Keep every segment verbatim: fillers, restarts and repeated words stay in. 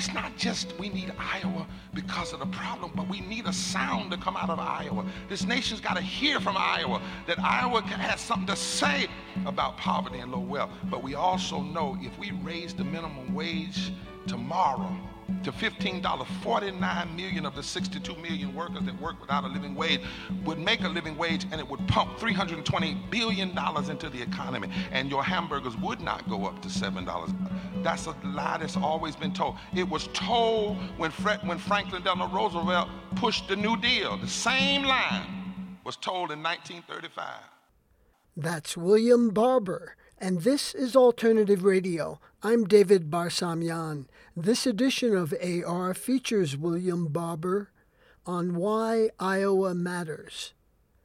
it's not just we need Iowa because of the problem, but we need a sound to come out of Iowa. This nation's got to hear from Iowa that Iowa has something to say about poverty and low wealth. But we also know if we raise the minimum wage tomorrow to fifteen dollars, forty-nine million of the sixty-two million workers that work without a living wage would make a living wage, and it would pump three hundred twenty billion dollars into the economy, and your hamburgers would not go up to seven dollars. That's a lie that's always been told. It was told when, Fred, when Franklin Delano Roosevelt pushed the New Deal. The same line was told in nineteen thirty-five. That's William Barber, and this is Alternative Radio. I'm David Barsamyan. This edition of A R features William Barber on why Iowa matters.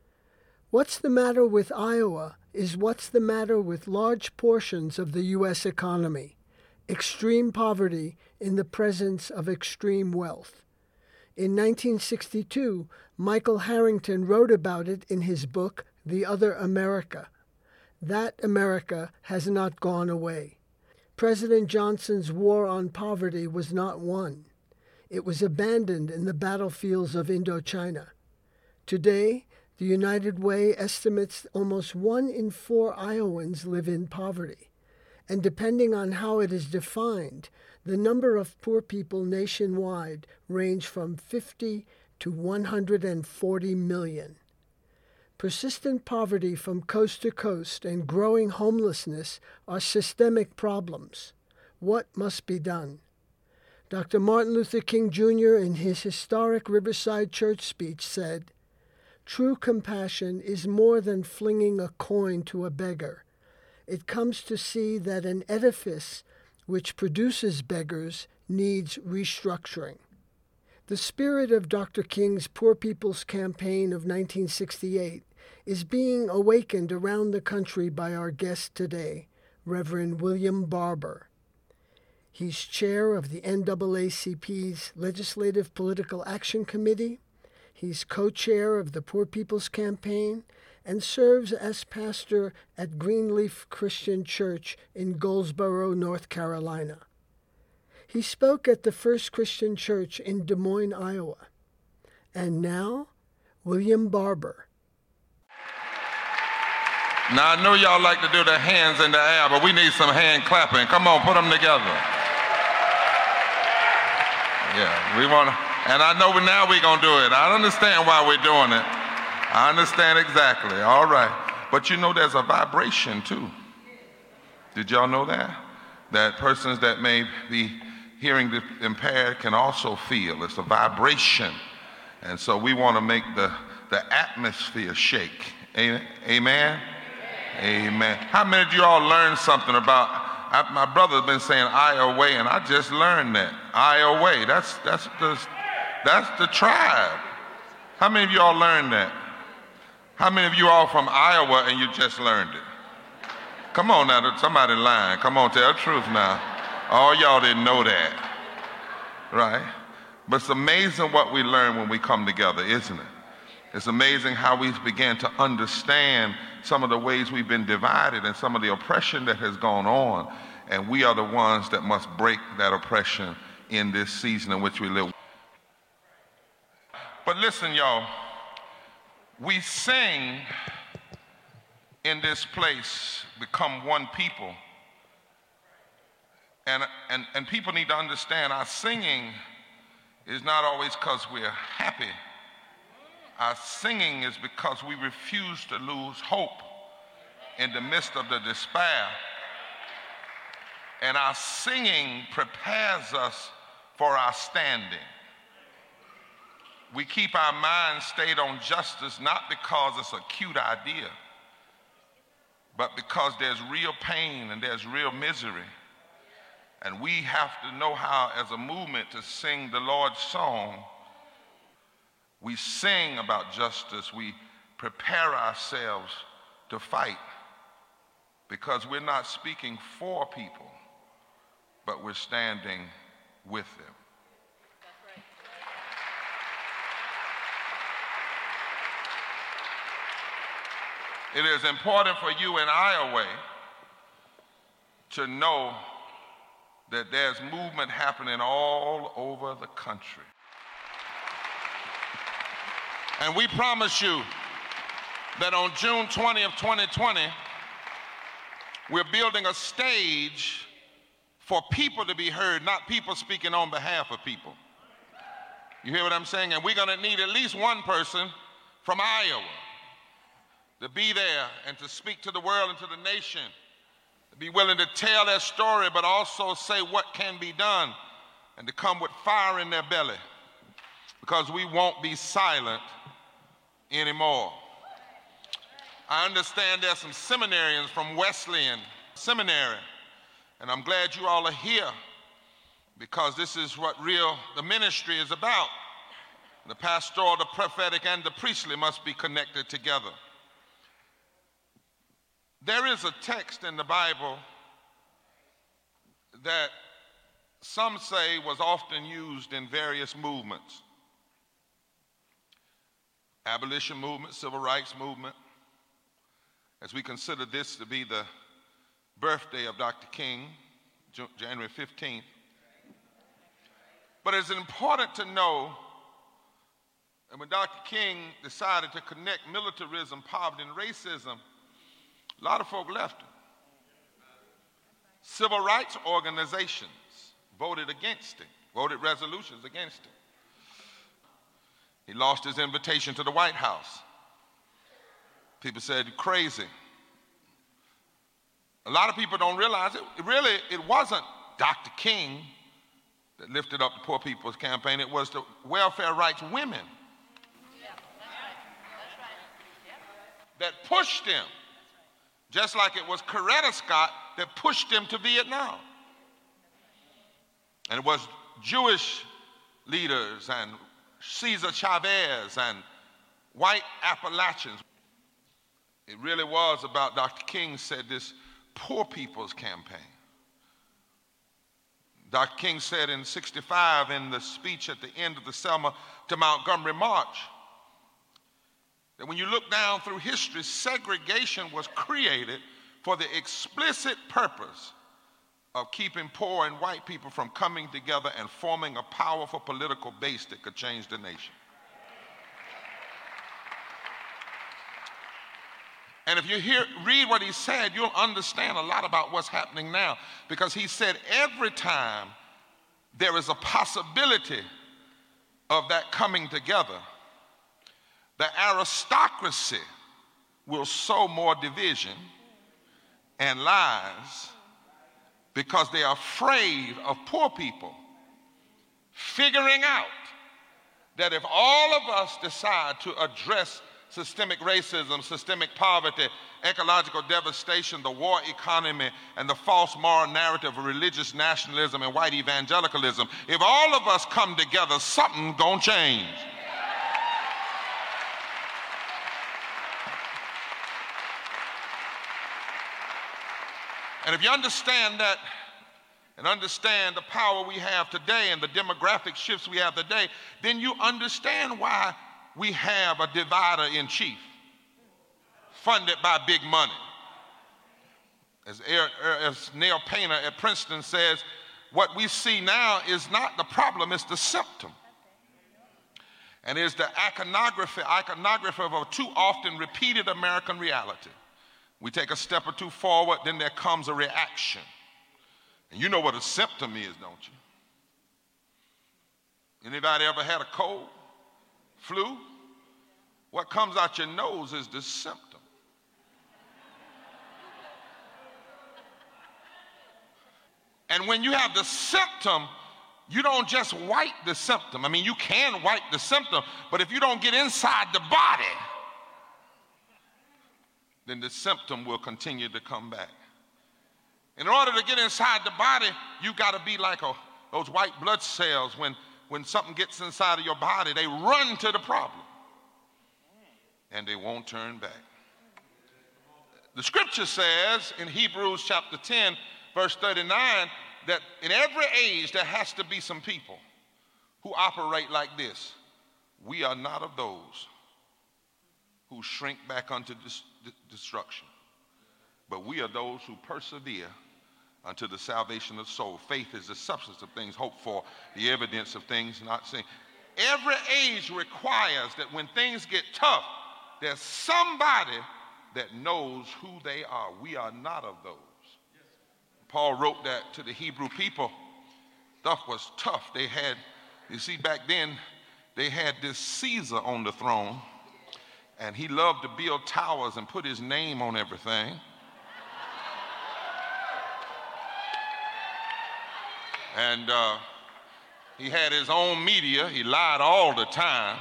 What's the matter with Iowa is what's the matter with large portions of the U S economy. Extreme poverty in the presence of extreme wealth. In nineteen sixty-two, Michael Harrington wrote about it in his book, The Other America. That America has not gone away. President Johnson's war on poverty was not won. It was abandoned in the battlefields of Indochina. Today, the United Way estimates almost one in four Iowans live in poverty. And depending on how it is defined, the number of poor people nationwide range from fifty to one hundred forty million. Persistent poverty from coast to coast and growing homelessness are systemic problems. What must be done? Doctor Martin Luther King Junior in his historic Riverside Church speech said, "True compassion is more than flinging a coin to a beggar. It comes to see that an edifice which produces beggars needs restructuring." The spirit of Doctor King's Poor People's Campaign of nineteen sixty-eight is being awakened around the country by our guest today, Reverend William Barber. He's chair of the N double A C P's Legislative Political Action Committee. He's co-chair of the Poor People's Campaign and serves as pastor at Greenleaf Christian Church in Goldsboro, North Carolina. He spoke at the First Christian Church in Des Moines, Iowa. And now, William Barber. Now, I know y'all like to do the hands in the air, but we need some hand clapping. Come on, put them together. Yeah, we want to, and I know now we're going to do it. I understand why we're doing it. I understand exactly. All right. But you know there's a vibration, too. Did y'all know that? That persons that may be hearing impaired can also feel. It's a vibration. And so we want to make the, the atmosphere shake. Amen? Amen. How many of you all learned something about, I, my brother's been saying Iowa, and I just learned that. Iowa, that's, that's, the, that's the tribe. How many of you all learned that? How many of you all from Iowa and you just learned it? Come on now, somebody lying. Come on, tell the truth now. All y'all didn't know that, right? But it's amazing what we learn when we come together, isn't it? It's amazing how we begin to understand some of the ways we've been divided and some of the oppression that has gone on. And we are the ones that must break that oppression in this season in which we live. But listen, y'all, we sing in this place, become one people. And, and, and people need to understand our singing is not always because we're happy. Our singing is because we refuse to lose hope in the midst of the despair. And our singing prepares us for our standing. We keep our minds stayed on justice not because it's a cute idea, but because there's real pain and there's real misery. And we have to know how, as a movement, to sing the Lord's song. We sing about justice. We prepare ourselves to fight because we're not speaking for people, but we're standing with them. It is important for you in Iowa to know that there's movement happening all over the country. And we promise you that on June twentieth, twenty twenty, we're building a stage for people to be heard, not people speaking on behalf of people. You hear what I'm saying? And we're going to need at least one person from Iowa to be there and to speak to the world and to the nation, to be willing to tell their story, but also say what can be done and to come with fire in their belly, because we won't be silent anymore. I understand there's some seminarians from Wesleyan Seminary, and I'm glad you all are here, because this is what real the ministry is about. The pastoral, the prophetic, and the priestly must be connected together. There is a text in the Bible that some say was often used in various movements. Abolition movement, civil rights movement, as we consider this to be the birthday of Doctor King, January fifteenth. But it's important to know that when Doctor King decided to connect militarism, poverty, and racism, a lot of folk left him. Civil rights organizations voted against him, voted resolutions against him. He lost his invitation to the White House. People said, "You're crazy." A lot of people don't realize it. It really, it wasn't Doctor King that lifted up the Poor People's Campaign. It was the welfare rights women yeah, that's right. That's right. Yep. that pushed him, just like it was Coretta Scott that pushed him to Vietnam. And it was Jewish leaders and Cesar Chavez and white Appalachians. It really was about, Doctor King said, this Poor People's Campaign. Doctor King said in sixty-five in the speech at the end of the Selma to Montgomery March that when you look down through history, segregation was created for the explicit purpose of keeping poor and white people from coming together and forming a powerful political base that could change the nation. And if you hear, read what he said, you'll understand a lot about what's happening now, because he said every time there is a possibility of that coming together, the aristocracy will sow more division and lies because they are afraid of poor people figuring out that if all of us decide to address systemic racism, systemic poverty, ecological devastation, the war economy, and the false moral narrative of religious nationalism and white evangelicalism, if all of us come together, something's gonna change. And if you understand that and understand the power we have today and the demographic shifts we have today, then you understand why we have a divider in chief funded by big money. As, as Neil Painter at Princeton says, what we see now is not the problem, it's the symptom. And it's the iconography, iconography of a too often repeated American reality. We take a step or two forward, then there comes a reaction. And you know what a symptom is, don't you? Anybody ever had a cold, flu? What comes out your nose is the symptom. And when you have the symptom, you don't just wipe the symptom. I mean, you can wipe the symptom, but if you don't get inside the body, then the symptom will continue to come back. In order to get inside the body, you got to be like a, those white blood cells. When, when something gets inside of your body, they run to the problem, and they won't turn back. The scripture says in Hebrews chapter ten, verse thirty-nine, that in every age there has to be some people who operate like this. We are not of those who shrink back unto dis- destruction, but we are those who persevere unto the salvation of the soul. Faith is the substance of things hoped for, the evidence of things not seen. Every age requires that when things get tough, there's somebody that knows who they are. We are not of those. Paul wrote that to the Hebrew people. Stuff was tough. They had, you see, back then, they had this Caesar on the throne, and he loved to build towers and put his name on everything. And uh, he had his own media. He lied all the time.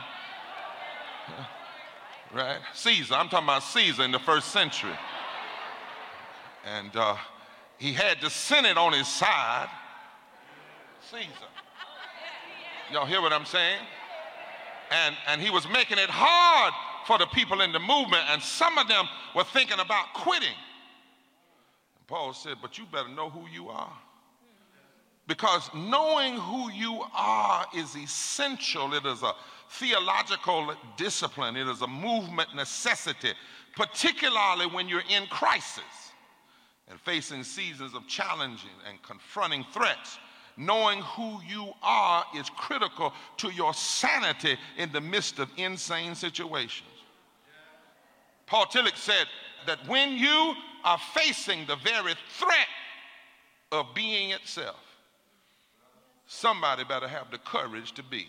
Right? Caesar, I'm talking about Caesar in the first century. And uh, he had the Senate on his side. Caesar. Y'all hear what I'm saying? And, and he was making it hard for the people in the movement, and some of them were thinking about quitting. And Paul said, but you better know who you are. Because knowing who you are is essential. It is a theological discipline. It is a movement necessity, particularly when you're in crisis and facing seasons of challenging and confronting threats. Knowing who you are is critical to your sanity in the midst of insane situations. Paul Tillich said that when you are facing the very threat of being itself, somebody better have the courage to be.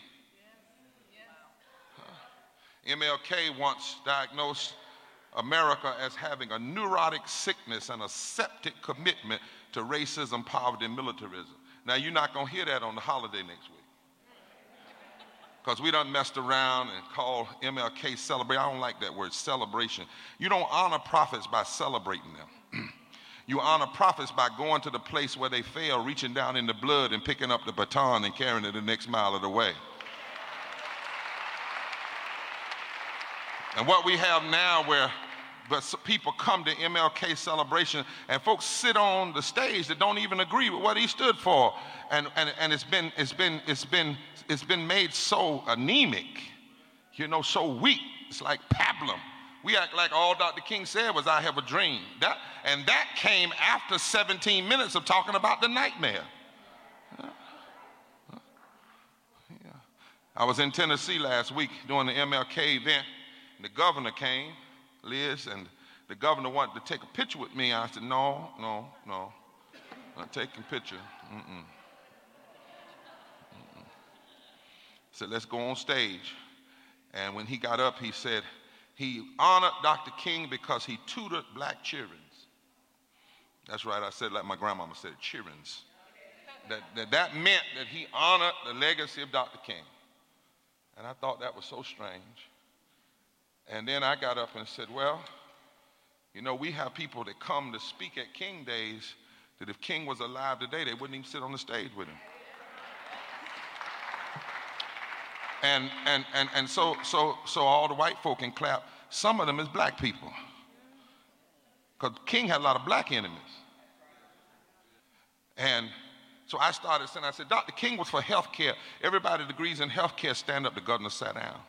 M L K once diagnosed America as having a neurotic sickness and a septic commitment to racism, poverty, and militarism. Now, you're not going to hear that on the holiday next week, because we done messed around and called M L K celebrate. I don't like that word, celebration. You don't honor prophets by celebrating them. You honor prophets by going to the place where they fell, reaching down in the blood and picking up the baton and carrying it the next mile of the way. And what we have now, where but people come to M L K celebration and folks sit on the stage that don't even agree with what he stood for, and and, and it's been it's been it's been it's been made so anemic, you know, so weak. It's like pablum. We act like all Doctor King said was, "I have a dream." That and that came after seventeen minutes of talking about the nightmare. Yeah. Yeah. I was in Tennessee last week doing the M L K event. And the governor came, Liz, and the governor wanted to take a picture with me. I said, no, no, no, I'm not taking a picture. Mm-mm. Mm-mm. I said, let's go on stage. And when he got up, he said, he honored Doctor King because he tutored black children. That's right, I said like my grandmama said, children. That, that, that meant that he honored the legacy of Doctor King. And I thought that was so strange. And then I got up and said, well, you know, we have people that come to speak at King Days that if King was alive today, they wouldn't even sit on the stage with him. And and and and so so so all the white folk can clap. Some of them is black people. Because King had a lot of black enemies. And so I started saying, I said, Doctor King was for health care. Everybody that agrees in health care, stand up. The governor sat down.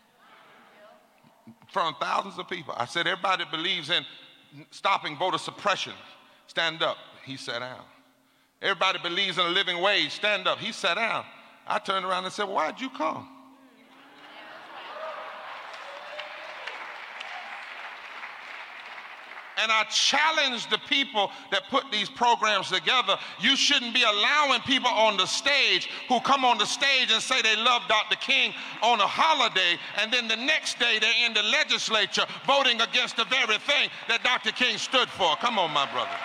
In front of thousands of people. I said, everybody that believes in stopping voter suppression, stand up. He sat down. Everybody believes in a living wage, stand up. He sat down. I turned around and said, well, why'd you come? And I challenge the people that put these programs together. You shouldn't be allowing people on the stage who come on the stage and say they love Doctor King on a holiday, and then the next day they're in the legislature voting against the very thing that Doctor King stood for. Come on, my brother.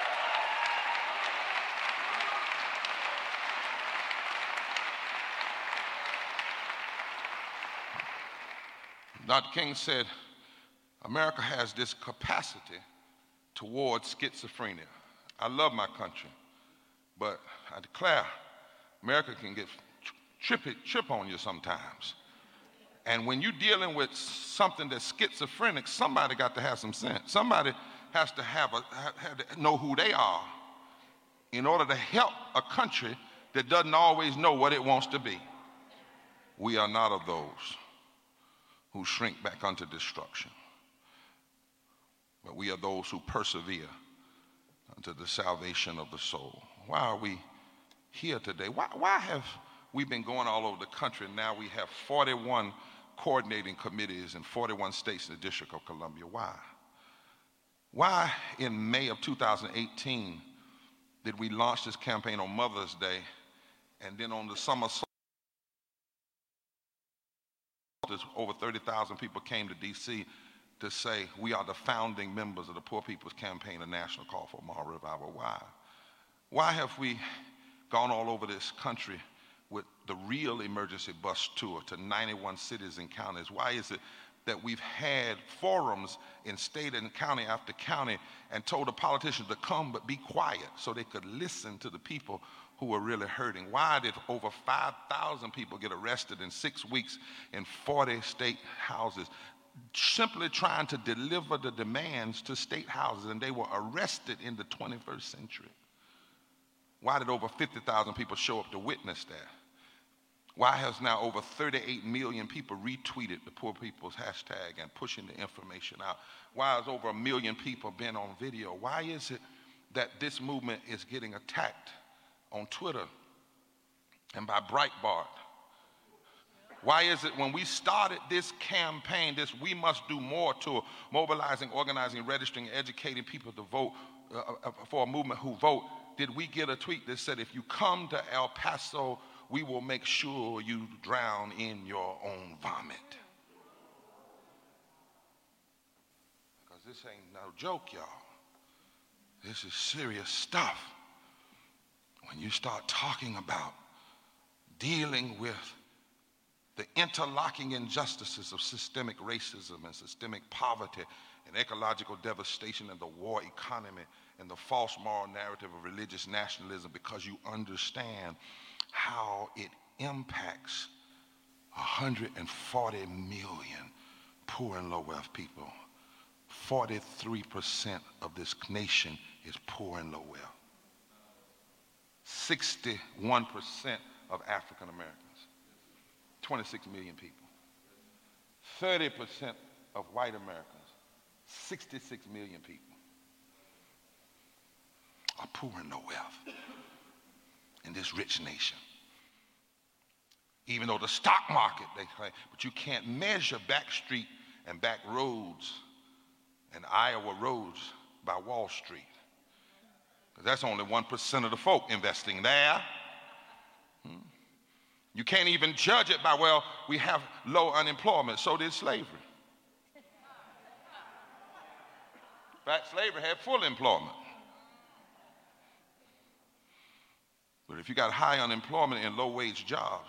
Doctor King said, America has this capacity towards schizophrenia. I love my country, but I declare America can get trip, trip on you sometimes. And when you're dealing with something that's schizophrenic, somebody got to have some sense. Somebody has to have a have to know who they are in order to help a country that doesn't always know what it wants to be. We are not of those who shrink back unto destruction, but we are those who persevere to the salvation of the soul. Why are we here today? Why, why have we been going all over the country and now we have forty-one coordinating committees in forty-one states in the District of Columbia? Why? Why in May of two thousand eighteen did we launch this campaign on Mother's Day, and then on the summer solstice, over thirty thousand people came to D C to say we are the founding members of the Poor People's Campaign, a national call for moral revival? Why? Why have we gone all over this country with the real emergency bus tour to ninety-one cities and counties? Why is it that we've had forums in state and county after county and told the politicians to come but be quiet so they could listen to the people who were really hurting? Why did over five thousand people get arrested in six weeks in forty state houses, simply trying to deliver the demands to state houses, and they were arrested in the twenty-first century? Why did over fifty thousand people show up to witness that? Why has now over thirty-eight million people retweeted the Poor People's hashtag and pushing the information out? Why has over a million people been on video? Why is it that this movement is getting attacked on Twitter and by Breitbart? Why is it when we started this campaign, this We Must Do More tour, mobilizing, organizing, registering, educating people to vote uh, for a movement who vote, did we get a tweet that said, if you come to El Paso, we will make sure you drown in your own vomit? Because this ain't no joke, y'all. This is serious stuff. When you start talking about dealing with the interlocking injustices of systemic racism and systemic poverty and ecological devastation and the war economy and the false moral narrative of religious nationalism, because you understand how it impacts one hundred forty million poor and low wealth people. forty-three percent of this nation is poor and low wealth. sixty-one percent of African Americans, twenty-six million people. thirty percent of white Americans, sixty-six million people, are poor and low wealth in this rich nation. Even though the stock market, they claim, but you can't measure back street and back roads and Iowa roads by Wall Street, because that's only one percent of the folk investing there. Hmm. You can't even judge it by, well, we have low unemployment, so did slavery. In fact, slavery had full employment. But if you got high unemployment and low wage jobs,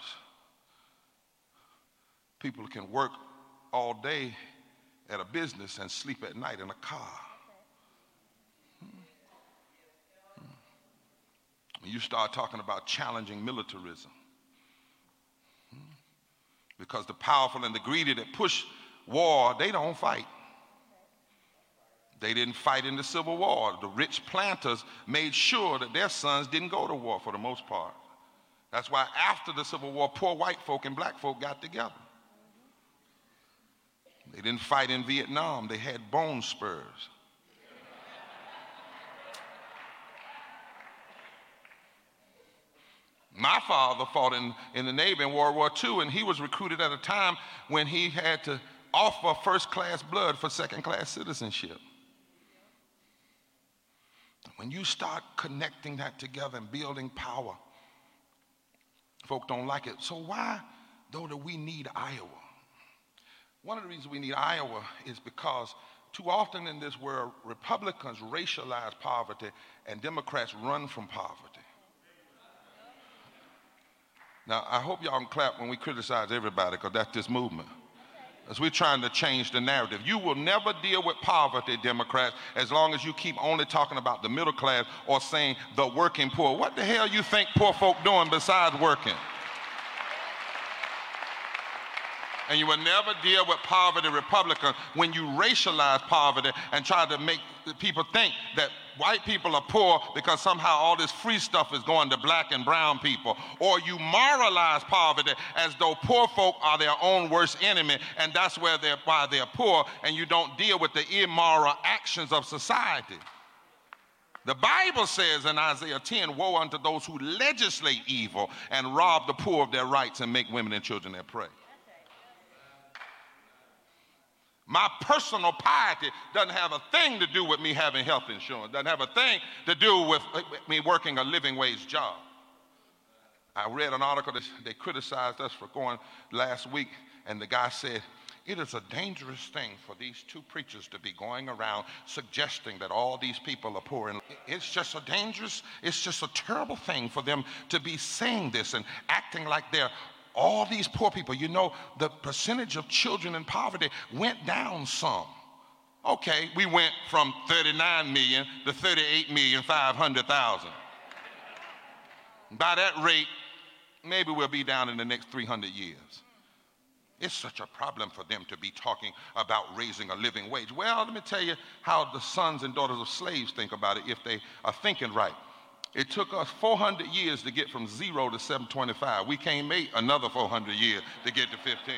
people can work all day at a business and sleep at night in a car. When you start talking about challenging militarism, because the powerful and the greedy that push war, they don't fight. They didn't fight in the Civil War. The rich planters made sure that their sons didn't go to war for the most part. That's why after the Civil War, poor white folk and black folk got together. They didn't fight in Vietnam. They had bone spurs. My father fought in, in the Navy in World War Two, and he was recruited at a time when he had to offer first-class blood for second-class citizenship. When you start connecting that together and building power, folk don't like it. So why, though, do we need Iowa? One of the reasons we need Iowa is because too often in this world, Republicans racialize poverty and Democrats run from poverty. Now, I hope y'all can clap when we criticize everybody, because that's this movement. As we're trying to change the narrative. You will never deal with poverty, Democrats, as long as you keep only talking about the middle class or saying the working poor. What the hell you think poor folk doing besides working? And you will never deal with poverty, Republicans, when you racialize poverty and try to make people think that white people are poor because somehow all this free stuff is going to black and brown people. Or you moralize poverty as though poor folk are their own worst enemy, and that's where they're, why they're poor, and you don't deal with the immoral actions of society. The Bible says in Isaiah ten, woe unto those who legislate evil and rob the poor of their rights and make women and children their prey. My personal piety doesn't have a thing to do with me having health insurance, doesn't have a thing to do with me working a living wage job. I read an article that they criticized us for going last week, and the guy said, it is a dangerous thing for these two preachers to be going around suggesting that all these people are poor. And it's just a dangerous, it's just a terrible thing for them to be saying this and acting like they're all these poor people. You know, the percentage of children in poverty went down some. Okay, we went from thirty-nine million to thirty-eight million five hundred thousand. By that rate, maybe we'll be down in the next three hundred years. It's such a problem for them to be talking about raising a living wage. Well, let me tell you how the sons and daughters of slaves think about it if they are thinking right. It took us four hundred years to get from zero to seven twenty-five. We can't make another four hundred years to get to fifteen.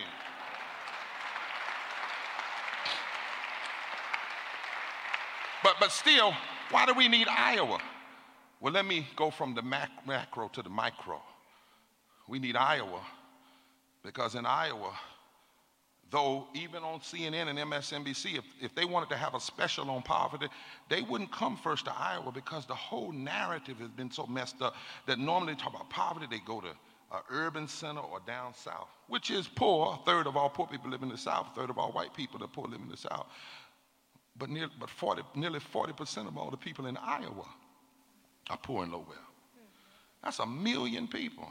But, but still, why do we need Iowa? Well, let me go from the mac- macro to the micro. We need Iowa because in Iowa, though even on C N N and M S N B C, if, if they wanted to have a special on poverty, they wouldn't come first to Iowa because the whole narrative has been so messed up that normally they talk about poverty, they go to an urban center or down south, which is poor. A third of all poor people live in the south, a third of all white people are poor live in the south. But, near, but forty, nearly forty percent of all the people in Iowa are poor and low wealth. That's a million people.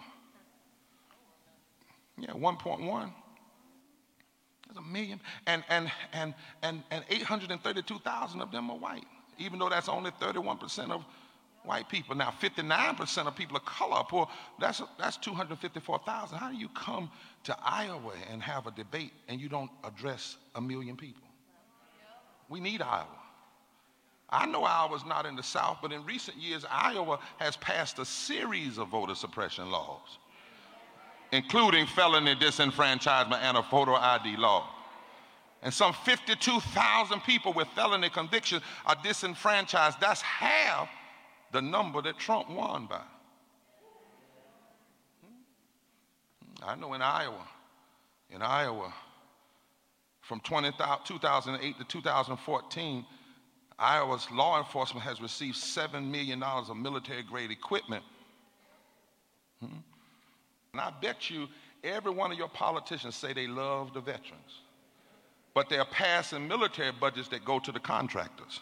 Yeah, one point one. That's a million. And, and, and, and, and eight hundred thirty-two thousand of them are white, even though that's only thirty-one percent of white people. Now, fifty-nine percent of people of color are poor. That's, that's two hundred fifty-four thousand. How do you come to Iowa and have a debate and you don't address a million people? We need Iowa. I know Iowa's not in the South, but in recent years, Iowa has passed a series of voter suppression laws, including felony disenfranchisement and a photo I D law. And some fifty-two thousand people with felony convictions are disenfranchised. That's half the number that Trump won by. I know in Iowa, in Iowa, from two thousand eight to two thousand fourteen, Iowa's law enforcement has received seven million dollars of military-grade equipment. Hmm? And I bet you every one of your politicians say they love the veterans, but they're passing military budgets that go to the contractors.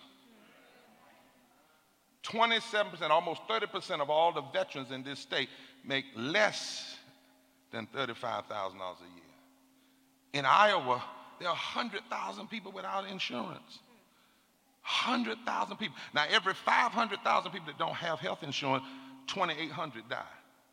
twenty-seven percent, almost thirty percent of all the veterans in this state make less than thirty-five thousand dollars a year. In Iowa, there are one hundred thousand people without insurance. one hundred thousand people. Now, every five hundred thousand people that don't have health insurance, twenty-eight hundred die.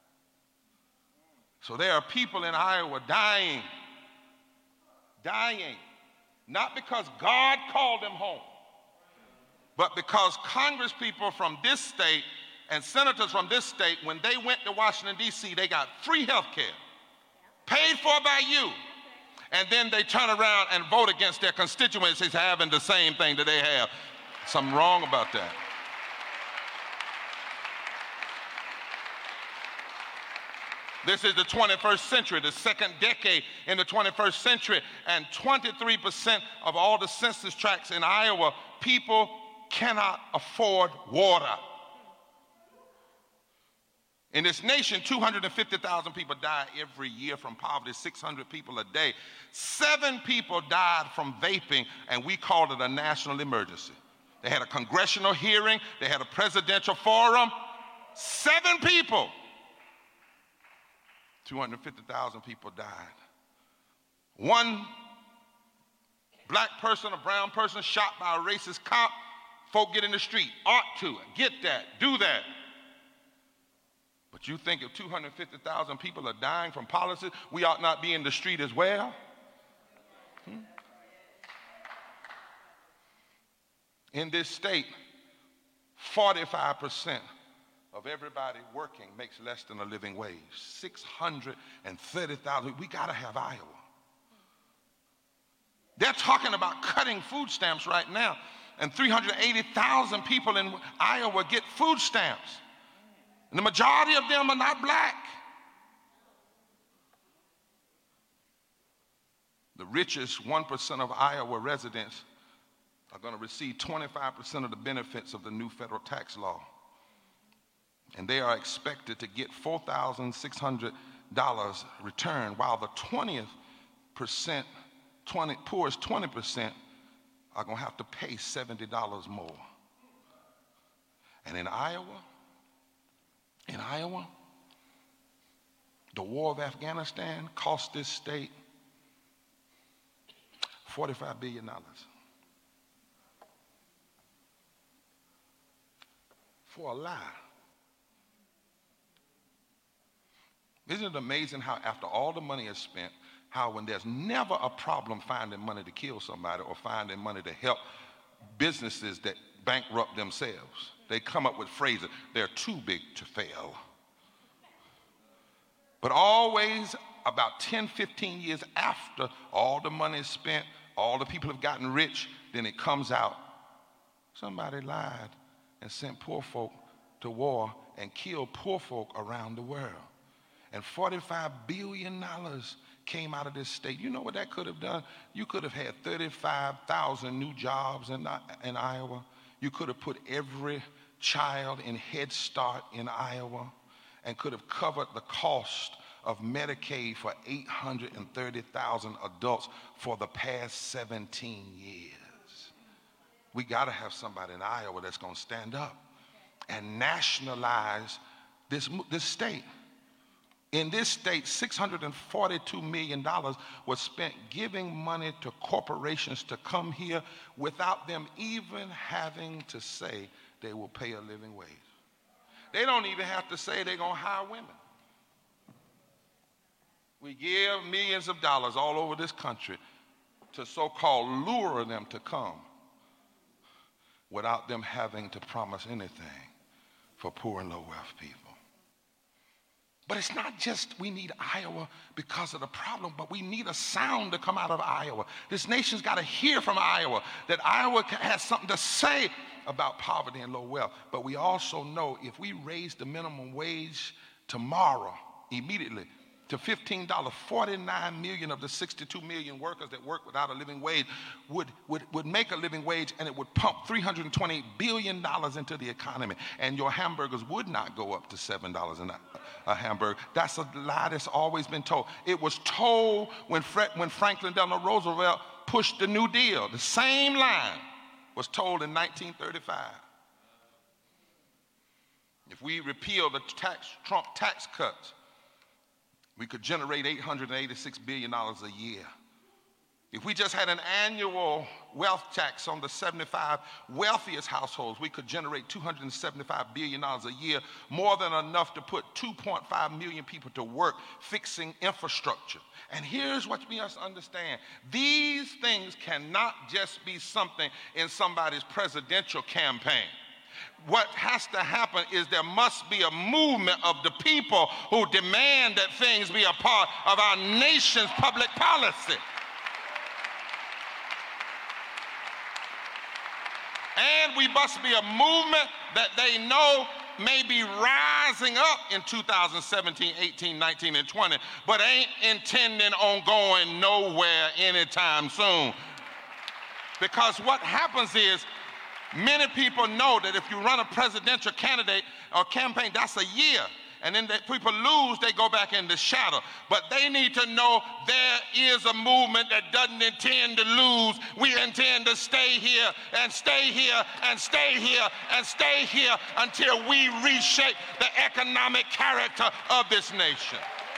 So there are people in Iowa dying, dying, not because God called them home, but because Congress people from this state and senators from this state, when they went to Washington, D C, they got free health care, paid for by you. And then they turn around and vote against their constituencies having the same thing that they have. Something wrong about that. This is the twenty-first century, the second decade in the twenty-first century, and twenty-three percent of all the census tracts in Iowa, people cannot afford water. In this nation, two hundred fifty thousand people die every year from poverty, six hundred people a day. Seven people died from vaping, and we called it a national emergency. They had a congressional hearing, they had a presidential forum. Seven people. two hundred fifty thousand people died. One black person, a brown person shot by a racist cop. Folk get in the street, ought to, get that, do that. But you think if two hundred fifty thousand people are dying from policies, we ought not be in the street as well? Hmm? In this state, forty-five percent of everybody working makes less than a living wage. six hundred thirty thousand. We got to have Iowa. They're talking about cutting food stamps right now. and three hundred eighty thousand people in Iowa get food stamps. And the majority of them are not black. The richest one percent of Iowa residents are going to receive twenty-five percent of the benefits of the new federal tax law. And they are expected to get four thousand six hundred dollars returned, while the twentieth percent, twenty, poorest twenty percent are going to have to pay seventy dollars more. And in Iowa, in Iowa, the war of Afghanistan cost this state forty-five billion dollars. For a lie. Isn't it amazing how after all the money is spent, how when there's never a problem finding money to kill somebody or finding money to help businesses that bankrupt themselves, they come up with phrases, they're too big to fail. But always about ten, fifteen years after all the money is spent, all the people have gotten rich, then it comes out, somebody lied and sent poor folk to war and killed poor folk around the world. And forty-five billion dollars came out of this state. You know what that could have done? You could have had thirty-five thousand new jobs in, in Iowa. You could have put every child in Head Start in Iowa and could have covered the cost of Medicaid for eight hundred thirty thousand adults for the past seventeen years. We got to have somebody in Iowa that's going to stand up and nationalize this, this state. In this state, six hundred forty-two million dollars was spent giving money to corporations to come here without them even having to say they will pay a living wage. They don't even have to say they're going to hire women. We give millions of dollars all over this country to so-called lure them to come without them having to promise anything for poor and low-wealth people. But it's not just we need Iowa because of the problem, but we need a sound to come out of Iowa. This nation's got to hear from Iowa that Iowa has something to say about poverty and low wealth. But we also know if we raise the minimum wage tomorrow, immediately, to fifteen dollars, forty-nine million of the sixty-two million workers that work without a living wage would, would, would make a living wage, and it would pump three hundred twenty billion dollars into the economy. And your hamburgers would not go up to seven dollars a, a hamburger. That's a lie that's always been told. It was told when, Fred, when Franklin Delano Roosevelt pushed the New Deal. The same line was told in nineteen thirty-five. If we repeal the tax, Trump tax cuts, we could generate eight hundred eighty-six billion dollars a year. If we just had an annual wealth tax on the seventy-five wealthiest households, we could generate two hundred seventy-five billion dollars a year, more than enough to put two point five million people to work fixing infrastructure. And here's what we must understand. These things cannot just be something in somebody's presidential campaign. What has to happen is there must be a movement of the people who demand that things be a part of our nation's public policy. And we must be a movement that they know may be rising up in two thousand seventeen, eighteen, nineteen, and twenty, but ain't intending on going nowhere anytime soon. Because what happens is, many people know that if you run a presidential candidate or campaign, that's a year. And then that people lose, they go back in the shadow. But they need to know there is a movement that doesn't intend to lose. We intend to stay here and stay here and stay here and stay here until we reshape the economic character of this nation.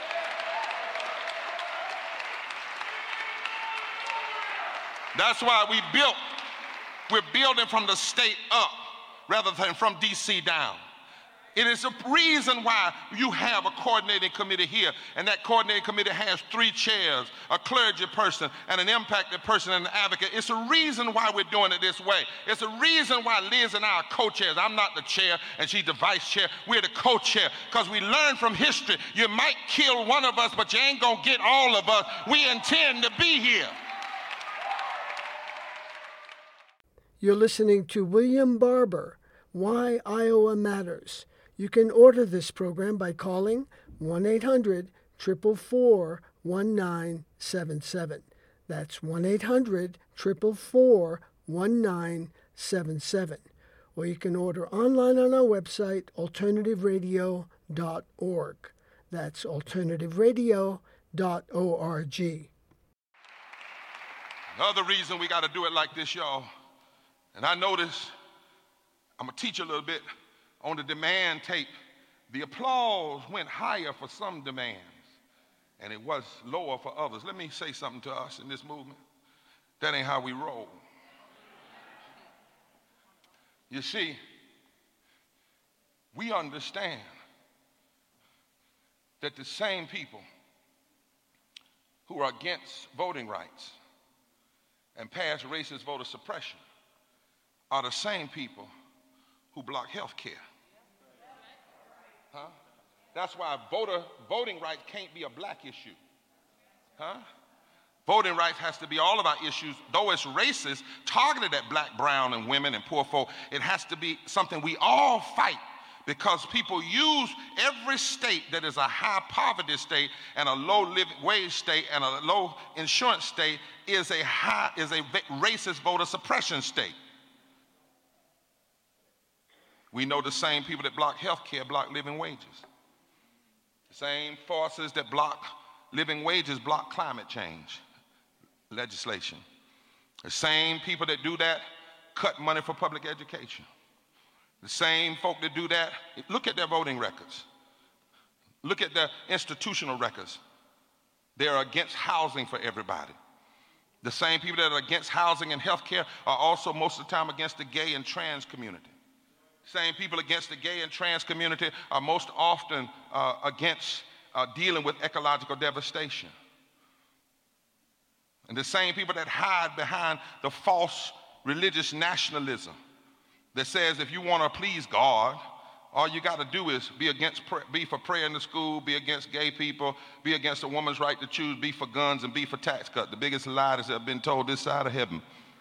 That's why we built, we're building from the state up rather than from D C down. It is a reason why you have a coordinating committee here, and that coordinating committee has three chairs, a clergy person, and an impacted person, and an advocate. It's a reason why we're doing it this way. It's a reason why Liz and I are co-chairs. I'm not the chair, and she's the vice chair. We're the co-chair, because we learn from history. You might kill one of us, but you ain't gonna get all of us. We intend to be here. You're listening to William Barber, Why Iowa Matters. You can order this program by calling one eight hundred, four four four, one nine seven seven. That's one eight hundred, four four four, one nine seven seven. Or you can order online on our website, alternative radio dot org. That's alternative radio dot org. Another reason we got to do it like this, y'all, and I notice, I'm going to teach a little bit on the demand tape. The applause went higher for some demands, and it was lower for others. Let me say something to us in this movement. That ain't how we roll. You see, we understand that the same people who are against voting rights and pass racist voter suppression are the same people who block health care. Huh? That's why voter voting rights can't be a black issue. Huh? Voting rights has to be all of our issues. Though it's racist, targeted at black, brown, and women and poor folk, it has to be something we all fight, because people use every state that is a high poverty state and a low living wage state and a low insurance state is a high is a racist voter suppression state. We know the same people that block health care block living wages. The same forces that block living wages block climate change legislation. The same people that do that cut money for public education. The same folk that do that, look at their voting records. Look at their institutional records. They're against housing for everybody. The same people that are against housing and health care are also most of the time against the gay and trans community. Same people against the gay and trans community are most often uh, against uh, dealing with ecological devastation. And the same people that hide behind the false religious nationalism that says if you want to please God, all you got to do is be against, be for prayer in the school, be against gay people, be against a woman's right to choose, be for guns, and be for tax cut. The biggest lie that's ever been told this side of heaven.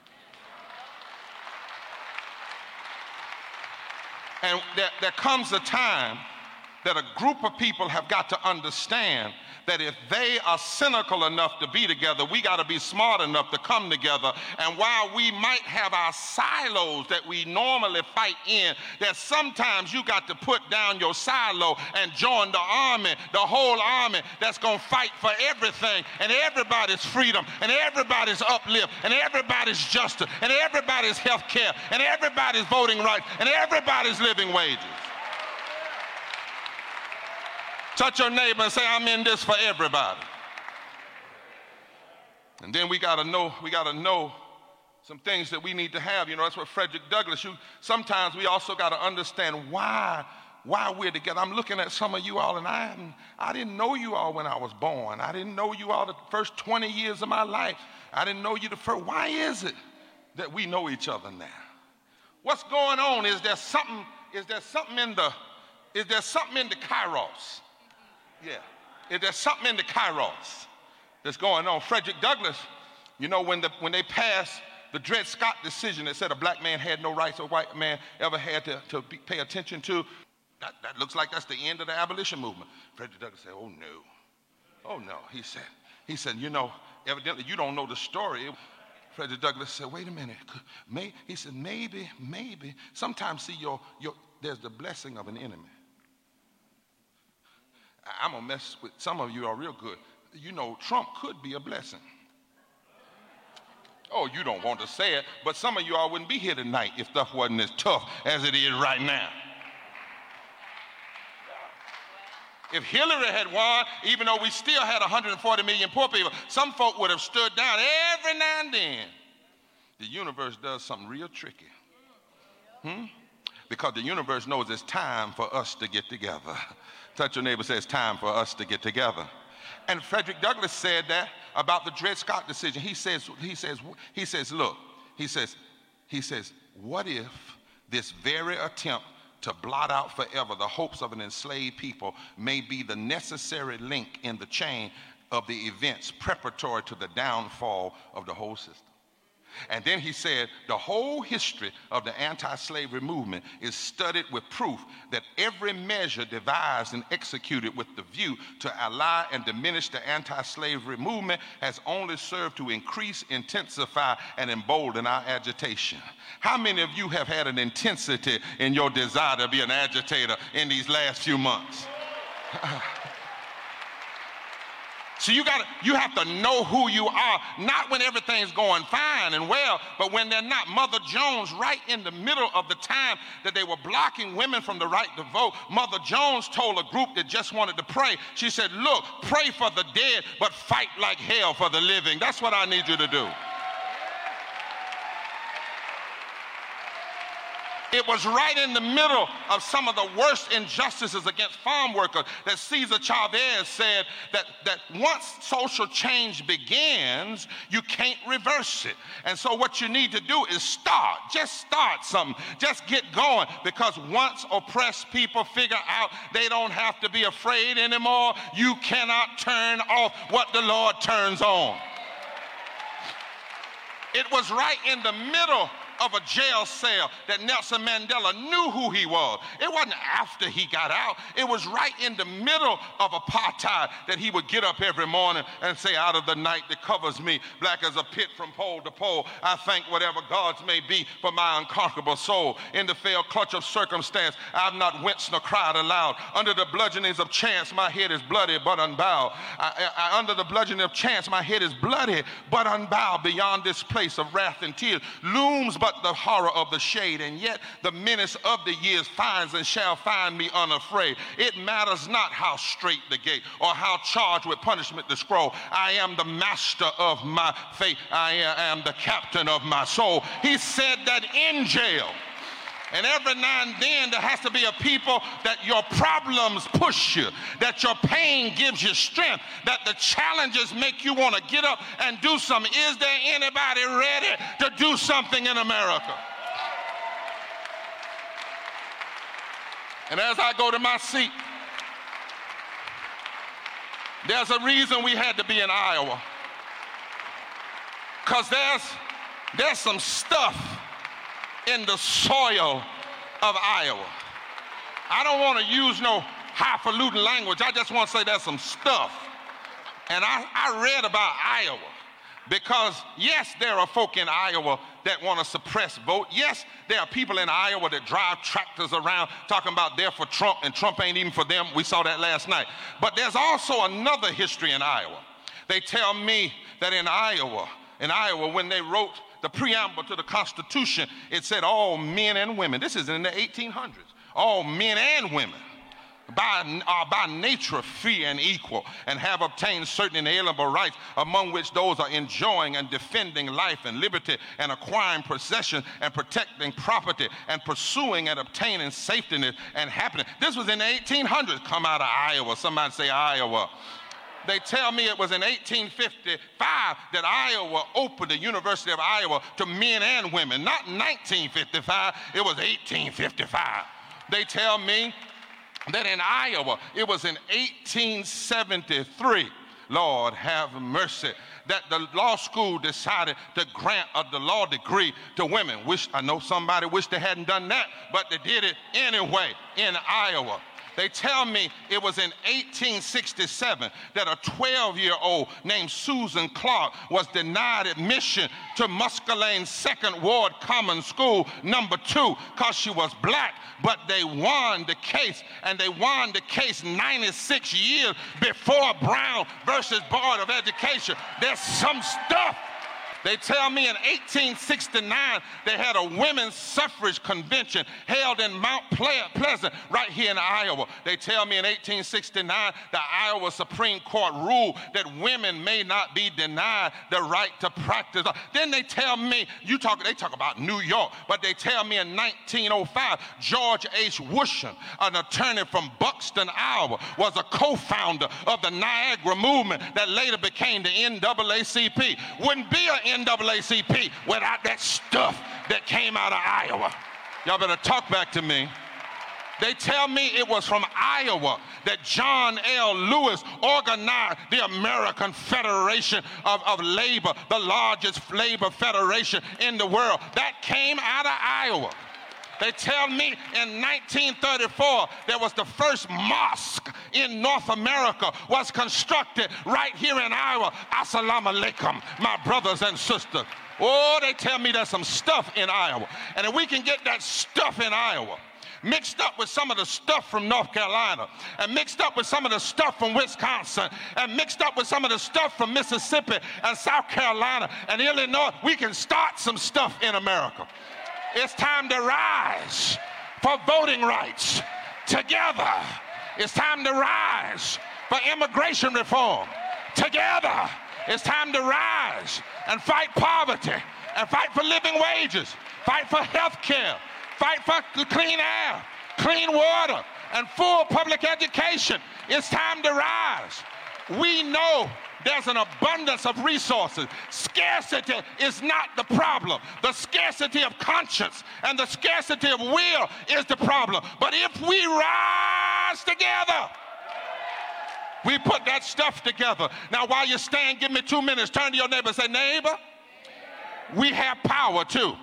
And there, there comes a time that a group of people have got to understand that if they are cynical enough to be together, we got to be smart enough to come together. And while we might have our silos that we normally fight in, that sometimes you got to put down your silo and join the army, the whole army that's going to fight for everything and everybody's freedom and everybody's uplift and everybody's justice and everybody's health care and everybody's voting rights and everybody's living wages. Touch your neighbor and say, I'm in this for everybody. And then we gotta know, we gotta know some things that we need to have. You know, that's what Frederick Douglass, you, sometimes we also gotta understand why, why we're together. I'm looking at some of you all, and I, hadn't, I didn't know you all when I was born. I didn't know you all the first twenty years of my life. I didn't know you the first, why is it that we know each other now? What's going on? Is there something, is there something in the, is there something in the kairos? Yeah, if there's something in the kairos that's going on. Frederick Douglass, you know, when, the, when they passed the Dred Scott decision that said a black man had no rights a white man ever had to, to be, pay attention to, that, that looks like that's the end of the abolition movement. Frederick Douglass said, oh no, oh no. He said, he said, you know, evidently you don't know the story. Frederick Douglass said, wait a minute. May, he said, maybe, maybe, sometimes see your, your, there's the blessing of an enemy. I'm gonna mess with some of you are real good. You know, Trump could be a blessing. Oh, you don't want to say it, but some of you all wouldn't be here tonight if stuff wasn't as tough as it is right now. If Hillary had won, even though we still had one hundred forty million poor people, some folk would have stood down every now and then. The universe does something real tricky. Hmm? Because the universe knows it's time for us to get together. Touch your neighbor, say it's time for us to get together. And Frederick Douglass said that about the Dred Scott decision. He says, he says, he says, look, he says, he says, what if this very attempt to blot out forever the hopes of an enslaved people may be the necessary link in the chain of the events preparatory to the downfall of the whole system? And then he said, the whole history of the anti-slavery movement is studied with proof that every measure devised and executed with the view to ally and diminish the anti-slavery movement has only served to increase, intensify, and embolden our agitation. How many of you have had an intensity in your desire to be an agitator in these last few months? So you got you have to know who you are, not when everything's going fine and well, but when they're not. Mother Jones, right in the middle of the time that they were blocking women from the right to vote, Mother Jones told a group that just wanted to pray, she said, look, pray for the dead, but fight like hell for the living. That's what I need you to do. It was right in the middle of some of the worst injustices against farm workers that Cesar Chavez said that, that once social change begins, you can't reverse it. And so what you need to do is start. Just start something. Just get going. Because once oppressed people figure out they don't have to be afraid anymore, you cannot turn off what the Lord turns on. It was right in the middle of a jail cell that Nelson Mandela knew who he was. It wasn't after he got out. It was right in the middle of apartheid that he would get up every morning and say, out of the night that covers me, black as a pit from pole to pole, I thank whatever gods may be for my unconquerable soul. In the fell clutch of circumstance, I've not winced nor cried aloud. Under the bludgeonings of chance, my head is bloody but unbowed. I, I, under the bludgeoning of chance, my head is bloody but unbowed. Beyond this place of wrath and tears looms but the horror of the shade, and yet the menace of the years finds and shall find me unafraid. It matters not how straight the gate or how charged with punishment the scroll. I am the master of my fate. I am the captain of my soul. He said that in jail. And every now and then there has to be a people that your problems push you, that your pain gives you strength, that the challenges make you want to get up and do something. Is there anybody ready to do something in America? And as I go to my seat, there's a reason we had to be in Iowa. Because there's, there's some stuff in the soil of Iowa. I don't want to use no highfalutin language. I just want to say there's some stuff. And I, I read about Iowa because, yes, there are folk in Iowa that want to suppress vote. Yes, there are people in Iowa that drive tractors around talking about they're for Trump and Trump ain't even for them. We saw that last night. But there's also another history in Iowa. They tell me that in Iowa, in Iowa, when they wrote the preamble to the Constitution, it said all men and women, this is in the eighteen hundreds, all men and women by, are by nature free and equal and have obtained certain inalienable rights, among which those are enjoying and defending life and liberty and acquiring possession and protecting property and pursuing and obtaining safety and happiness. This was in the eighteen hundreds, come out of Iowa. Somebody say Iowa. They tell me it was in eighteen fifty-five that Iowa opened the University of Iowa to men and women. Not nineteen fifty-five, it was eighteen fifty-five. They tell me that in Iowa, it was in eighteen seventy-three, Lord have mercy, that the law school decided to grant a the law degree to women. Wish, I know somebody wished they hadn't done that, but they did it anyway in Iowa. They tell me it was in eighteen sixty-seven that a twelve-year-old named Susan Clark was denied admission to Muskelane's Second Ward Common School number two because she was black, but they won the case, and they won the case ninety-six years before Brown versus Board of Education. There's some stuff. They tell me in eighteen sixty-nine they had a women's suffrage convention held in Mount Pleasant right here in Iowa. They tell me in eighteen sixty-nine the Iowa Supreme Court ruled that women may not be denied the right to practice. Then they tell me, you talk, they talk about New York, but they tell me in nineteen oh five George H. Worsham, an attorney from Buxton, Iowa, was a co-founder of the Niagara movement that later became the N double A C P. Wouldn't be an N double A C P without that stuff that came out of Iowa. Y'all better talk back to me. They tell me it was from Iowa that John L. Lewis organized the American Federation of, of Labor, the largest labor federation in the world. That came out of Iowa. They tell me in nineteen thirty-four, there was the first mosque in North America was constructed right here in Iowa. Assalamu alaikum, my brothers and sisters. Oh, they tell me there's some stuff in Iowa. And if we can get that stuff in Iowa, mixed up with some of the stuff from North Carolina, and mixed up with some of the stuff from Wisconsin, and mixed up with some of the stuff from Mississippi and South Carolina and Illinois, we can start some stuff in America. It's time to rise for voting rights together. It's time to rise for immigration reform together. It's time to rise and fight poverty and fight for living wages, fight for health care, fight for clean air, clean water, and full public education. It's time to rise. We know there's an abundance of resources. Scarcity is not the problem. The scarcity of conscience and the scarcity of will is the problem. But if we rise together, we put that stuff together. Now, while you stand, give me two minutes. Turn to your neighbor and say, neighbor, we have power too.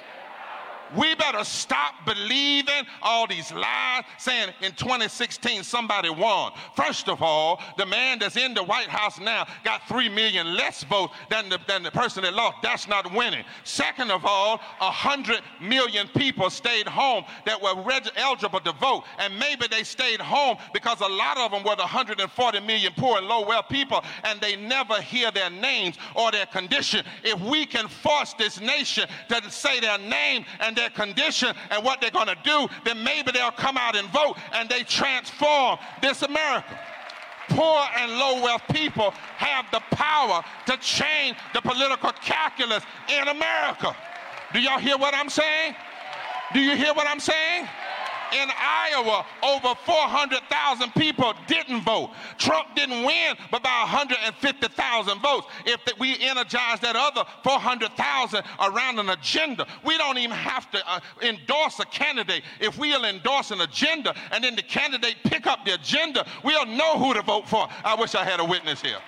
We better stop believing all these lies saying in twenty sixteen somebody won. First of all, the man that's in the White House now got three million less votes than the, than the person that lost. That's not winning. Second of all, one hundred million people stayed home that were reg- eligible to vote. And maybe they stayed home because a lot of them were the one hundred forty million poor and low-wealth people, and they never hear their names or their condition. If we can force this nation to say their name and their condition and what they're going to do, then maybe they'll come out and vote and they transform this America. Poor and low-wealth people have the power to change the political calculus in America. Do y'all hear what I'm saying? Do you hear what I'm saying? In Iowa, over four hundred thousand people didn't vote. Trump didn't win but by one hundred fifty thousand votes. If the, we energize that other four hundred thousand around an agenda, we don't even have to uh, endorse a candidate. If we'll endorse an agenda and then the candidate pick up the agenda, we'll know who to vote for. I wish I had a witness here.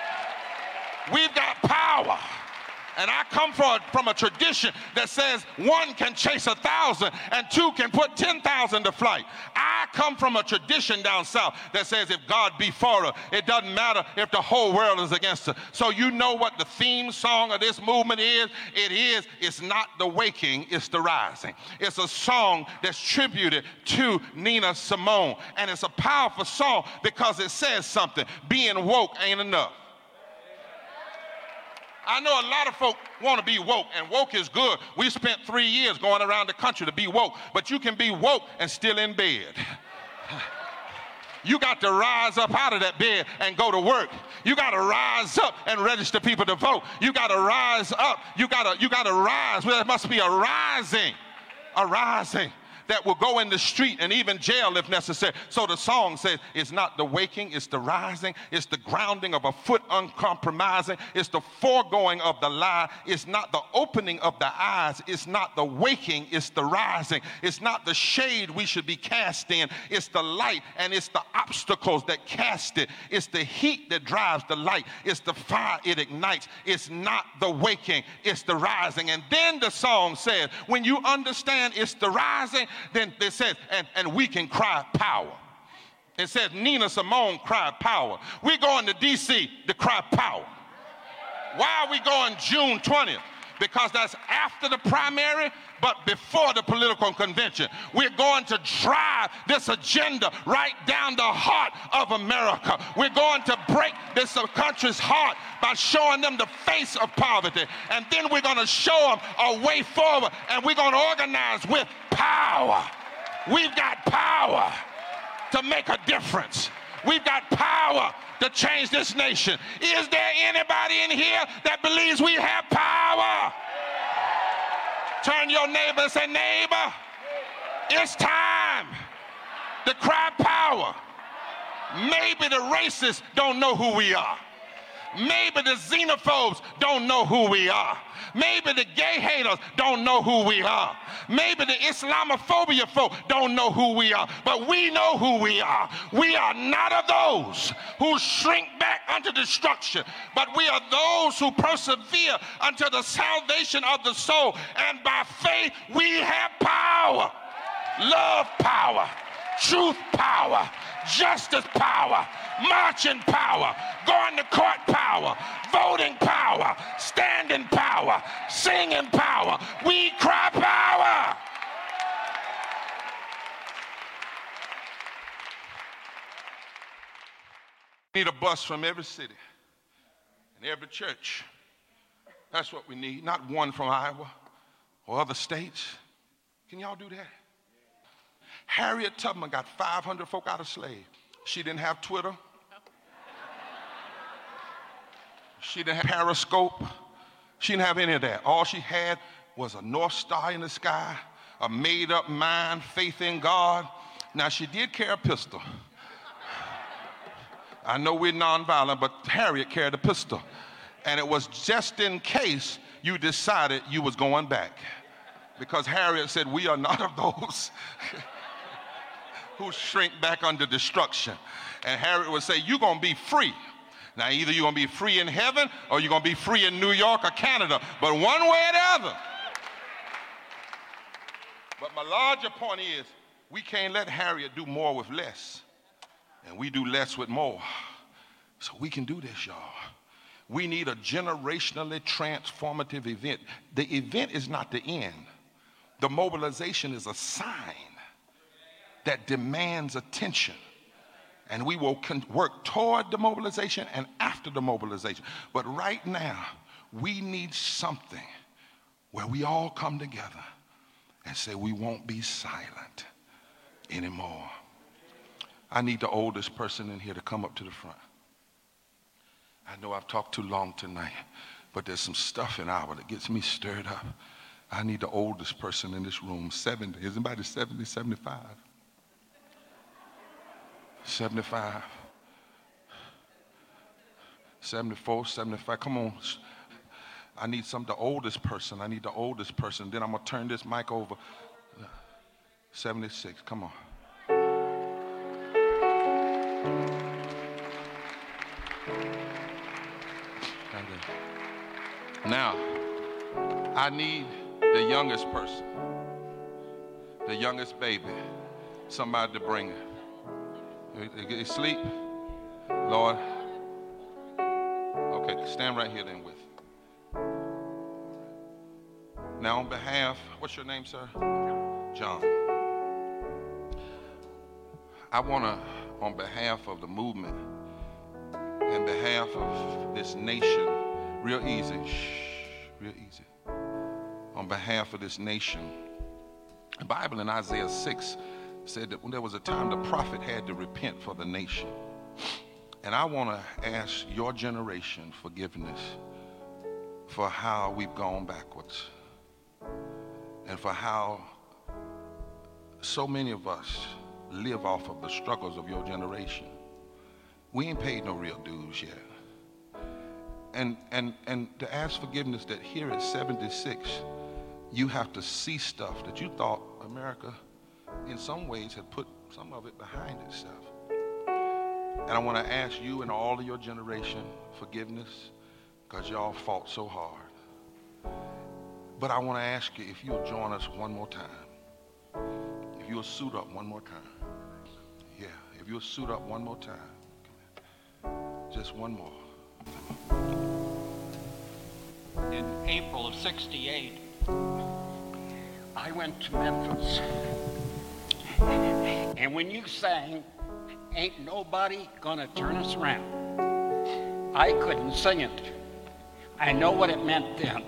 We've got power. And I come from a, from a tradition that says one can chase a thousand and two can put ten thousand to flight. I come from a tradition down south that says if God be for us, it doesn't matter if the whole world is against us. So you know what the theme song of this movement is? It is, it's not the waking, it's the rising. It's a song that's tributed to Nina Simone. And it's a powerful song because it says something. Being woke ain't enough. I know a lot of folk want to be woke, and woke is good. We spent three years going around the country to be woke, but you can be woke and still in bed. You got to rise up out of that bed and go to work. You got to rise up and register people to vote. You got to rise up. You got to you got to rise. Well, there must be a rising, a rising that will go in the street and even jail if necessary. So the song says, it's not the waking, it's the rising, it's the grounding of a foot uncompromising, it's the foregoing of the lie, it's not the opening of the eyes, it's not the waking, it's the rising, it's not the shade we should be cast in, it's the light, and it's the obstacles that cast it, it's the heat that drives the light, it's the fire it ignites, it's not the waking, it's the rising. And then the song says, when you understand it's the rising, then it says, and, and we can cry power. It says Nina Simone cried power. We're going to D C to cry power. Why are we going June twentieth? Because that's after the primary, but before the political convention. We're going to drive this agenda right down the heart of America. We're going to break this country's heart by showing them the face of poverty. And then we're going to show them a way forward, and we're going to organize with power. We've got power to make a difference. We've got power to change this nation. Is there anybody in here that believes we have power? Turn your neighbor and say, neighbor, it's time to cry power. Maybe the racists don't know who we are. Maybe the xenophobes don't know who we are. Maybe the gay haters don't know who we are. Maybe the Islamophobia folk don't know who we are. But we know who we are. We are not of those who shrink back unto destruction, but we are those who persevere unto the salvation of the soul. And by faith we have power. Love power. Truth power. Justice power. Marching power. Going to court power. Voting power. Standing power. Singing power. We cry power. We need a bus from every city and every church. That's what we need. Not one from Iowa or other states. Can y'all do that? Harriet Tubman got five hundred folk out of slave. She didn't have Twitter. She didn't have Periscope. She didn't have any of that. All she had was a North Star in the sky, a made-up mind, faith in God. Now, she did carry a pistol. I know we're nonviolent, but Harriet carried a pistol. And it was just in case you decided you was going back. Because Harriet said, we are not of those who shrink back under destruction. And Harriet would say, you're going to be free. Now, either you're going to be free in heaven or you're going to be free in New York or Canada. But one way or the other. But my larger point is, we can't let Harriet do more with less. And we do less with more. So we can do this, y'all. We need a generationally transformative event. The event is not the end. The mobilization is a sign that demands attention. And we will con- work toward the mobilization and after the mobilization. But right now, we need something where we all come together and say we won't be silent anymore. I need the oldest person in here to come up to the front. I know I've talked too long tonight, but there's some stuff in Iowa that gets me stirred up. I need the oldest person in this room, seventy. Is anybody seventy, seventy-five? seventy-five. seventy-four, seventy-five. Come on. I need some, the oldest person. I need the oldest person. Then I'm going to turn this mic over. seventy-six. Come on. Now, I need the youngest person, the youngest baby, somebody to bring her. You sleep? Lord. Okay, stand right here then with. Now on behalf, what's your name, sir? John. I want to, on behalf of the movement, and behalf of this nation, real easy, shh, real easy. On behalf of this nation, the Bible in Isaiah six said that when there was a time the prophet had to repent for the nation. And I want to ask your generation forgiveness for how we've gone backwards and for how so many of us live off of the struggles of your generation. We ain't paid no real dues yet. And, and, and to ask forgiveness that here at seventy-six, you have to see stuff that you thought America, in some ways, had put some of it behind itself. And I want to ask you and all of your generation forgiveness because y'all fought so hard. But I want to ask you if you'll join us one more time. If you'll suit up one more time. Yeah, if you'll suit up one more time. Just one more. In April of sixty-eight, I went to Memphis. And when you sang, "Ain't Nobody Gonna Turn Us Around," I couldn't sing it. I know what it meant then.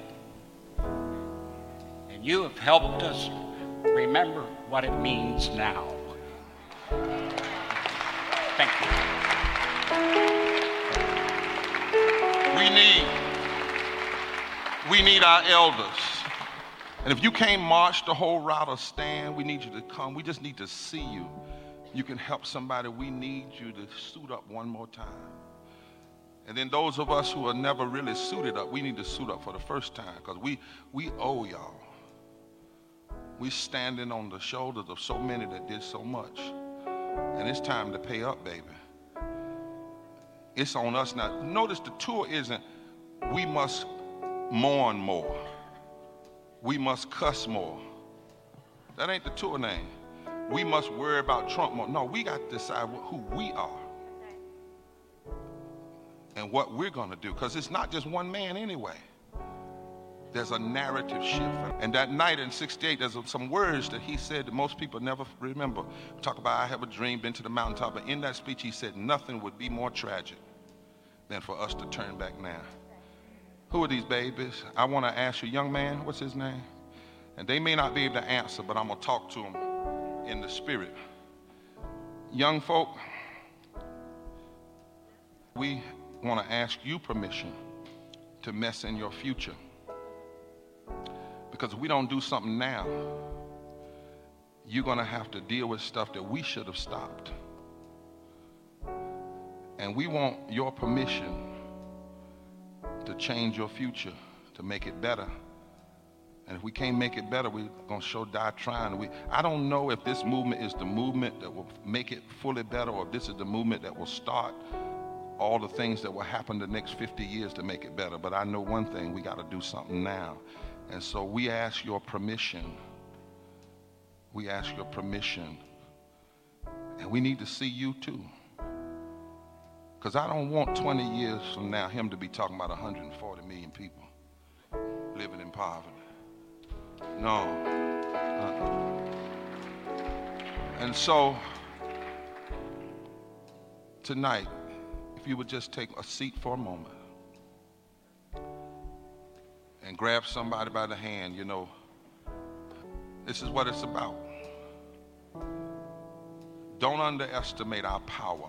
And you have helped us remember what it means now. Thank you. We need, we need our elders. And if you can't march the whole route or stand, we need you to come. We just need to see you. You can help somebody. We need you to suit up one more time. And then those of us who are never really suited up, we need to suit up for the first time, because we, we owe y'all. We standing on the shoulders of so many that did so much. And it's time to pay up, baby. It's on us now. Notice the tour isn't, we must mourn more. We must cuss more. That ain't the tour name. We must worry about Trump more. No, we got to decide who we are and what we're going to do, because it's not just one man anyway. There's a narrative shift. And that night in sixty-eight, there's some words that he said that most people never remember. Talk about, I have a dream, been to the mountaintop. But in that speech, he said, nothing would be more tragic than for us to turn back now. Who are these babies? I want to ask you, young man, what's his name? And they may not be able to answer, but I'm going to talk to them in the spirit. Young folk, we want to ask you permission to mess in your future. Because if we don't do something now, you're going to have to deal with stuff that we should have stopped. And we want your permission to change your future, to make it better. And if we can't make it better, we're going to show die trying. We, I don't know if this movement is the movement that will make it fully better, or if this is the movement that will start all the things that will happen the next fifty years to make it better. But I know one thing, we got to do something now. And so we ask your permission. We ask your permission. And we need to see you too. Because I don't want twenty years from now him to be talking about one hundred forty million people living in poverty. No. Uh-uh. And so tonight, if you would just take a seat for a moment and grab somebody by the hand, you know, this is what it's about. Don't underestimate our power.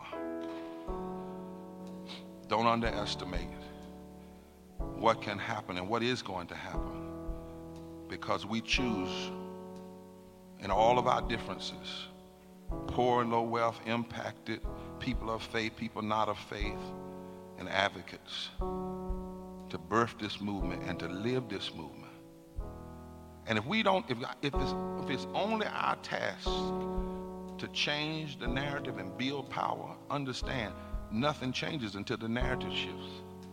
Don't underestimate what can happen and what is going to happen, because we choose in all of our differences, poor and low wealth, impacted, people of faith, people not of faith, and advocates, to birth this movement and to live this movement. And if we don't, if, if, it's, if it's only our task to change the narrative and build power, understand, nothing changes until the narrative shifts.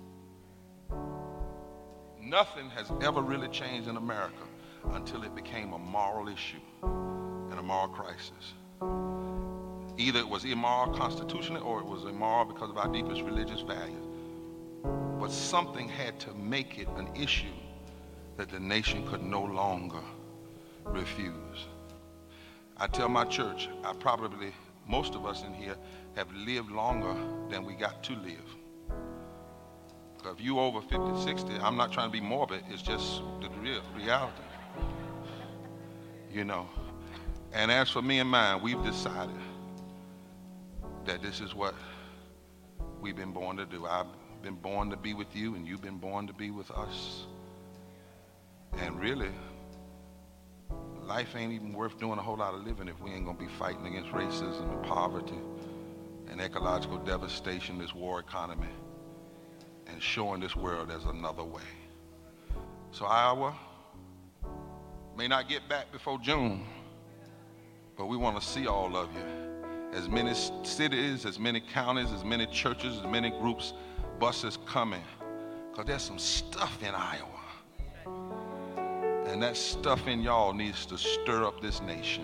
Nothing has ever really changed in America until it became a moral issue and a moral crisis. Either it was immoral constitutionally or it was immoral because of our deepest religious values. But something had to make it an issue that the nation could no longer refuse. I tell my church, I probably, most of us in here, have lived longer than we got to live. Because if you over fifty, sixty, I'm not trying to be morbid, it's just the real reality. You know. And as for me and mine, we've decided that this is what we've been born to do. I've been born to be with you, and you've been born to be with us. And really, life ain't even worth doing a whole lot of living if we ain't gonna be fighting against racism and poverty and ecological devastation, this war economy, and showing this world there's another way. So Iowa may not get back before June, but we want to see all of you. As many cities, as many counties, as many churches, as many groups, buses coming, because there's some stuff in Iowa. And that stuff in y'all needs to stir up this nation.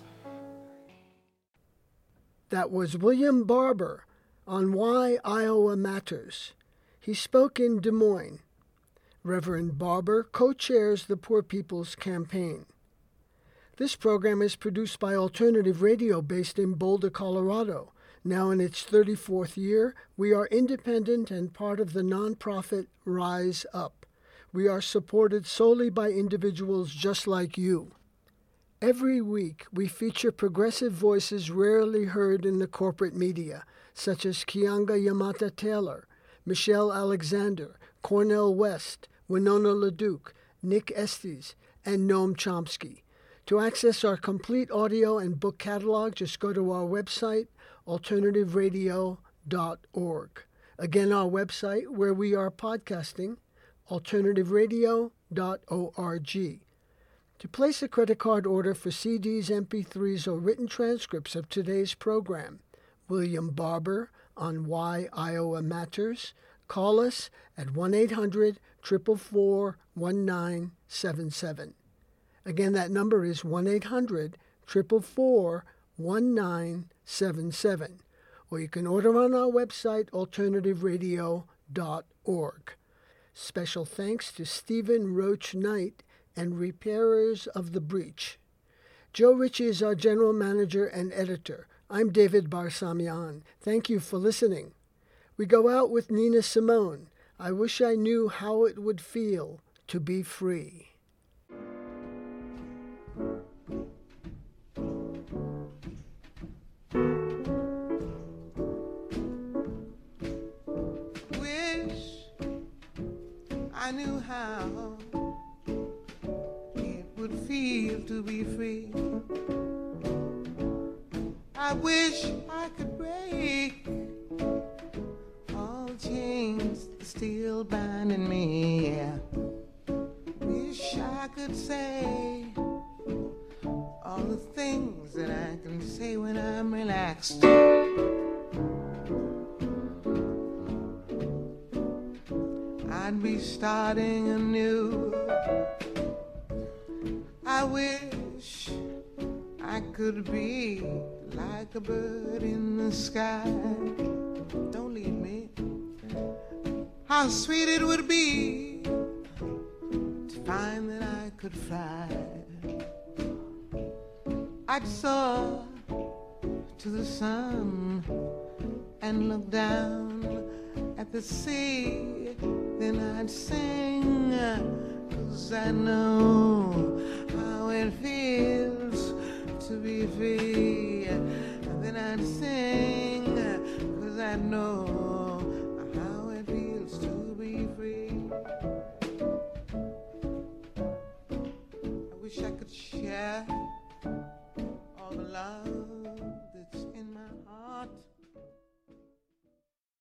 That was William Barber on Why Iowa Matters. He spoke in Des Moines. Reverend Barber co-chairs the Poor People's Campaign. This program is produced by Alternative Radio based in Boulder, Colorado. Now in its thirty-fourth year, we are independent and part of the nonprofit Rise Up. We are supported solely by individuals just like you. Every week, we feature progressive voices rarely heard in the corporate media, such as Kianga Yamata Taylor, Michelle Alexander, Cornel West, Winona LaDuke, Nick Estes, and Noam Chomsky. To access our complete audio and book catalog, just go to our website, alternative radio dot org. Again, our website where we are podcasting, alternative radio dot org. To place a credit card order for C Ds, M P threes, or written transcripts of today's program, William Barber on Why Iowa Matters, call us at one eight hundred, four four four, one nine seven seven. Again, that number is one eight hundred, four four four, one nine seven seven. Or you can order on our website, alternative radio dot org. Special thanks to Stephen Roach Knight and Repairers of the Breach. Joe Ritchie is our general manager and editor. I'm David Barsamian. Thank you for listening. We go out with Nina Simone. I wish I knew how it would feel to be free. Wish I knew how it would feel to be free. I wish I could break all the chains that still binding me. Yeah. Wish I could say all the things that I can say when I'm relaxed. I'd be starting anew. I wish I could be like a bird in the sky. Don't leave me. How sweet it would be to find that I could fly. I'd soar to the sun and look down at the sea. Then I'd sing, 'cause I know how it feels to be free. Then I'd sing, 'cause I know